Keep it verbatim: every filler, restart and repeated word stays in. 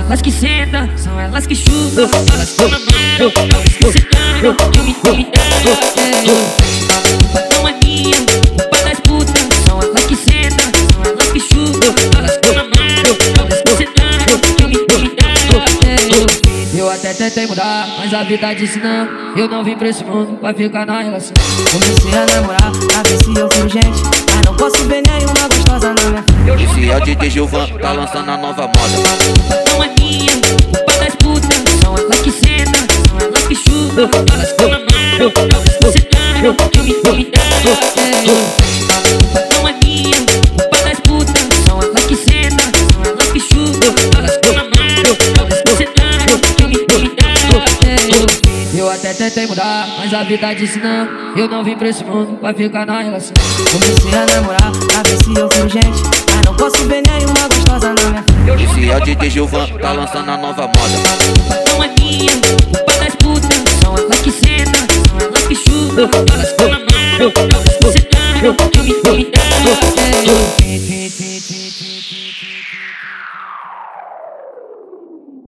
elas que sentam, são elas que chutam, elas que namoram, elas que sentaram, eu me intimidaram. A culpa não é minha, a culpa das putas. São elas que sentam, são elas que chutam, elas que namoram, elas que sentaram, eu me intimidaram. Eu até tentei mudar, mas a vida disse não. Eu não vim pra esse mundo pra ficar na relação. Comecei a namorar, pra ver se eu fui gente, mas não posso ver nenhuma gostosa na minha frente. Esse é o D J Gilvan, tá lançando a nova moda. A culpa não é minha, a culpa das putas. São elas que sentam, são elas que chutam, elas que namoram, elas que sentaram, eu me intimidaram. A culpa não é minha, a culpa das putas. São elas que sentam, são elas que chutam, elas que namoram, elas que sentaram, eu me intimidaram. Eu até tentei mudar, mas a vida disse não. Eu não vim pra esse mundo pra ficar na relação. Comecei a namorar, pra ver se eu fui gente, mas não posso ver nenhuma gostosa na minha frente. Esse é o D J Gilvan, tá lançando a nova moda. A culpa não é minha, a culpa das putas. São elas que sentam, são elas que chutam, elas que namoram, elas que sentaram, eu me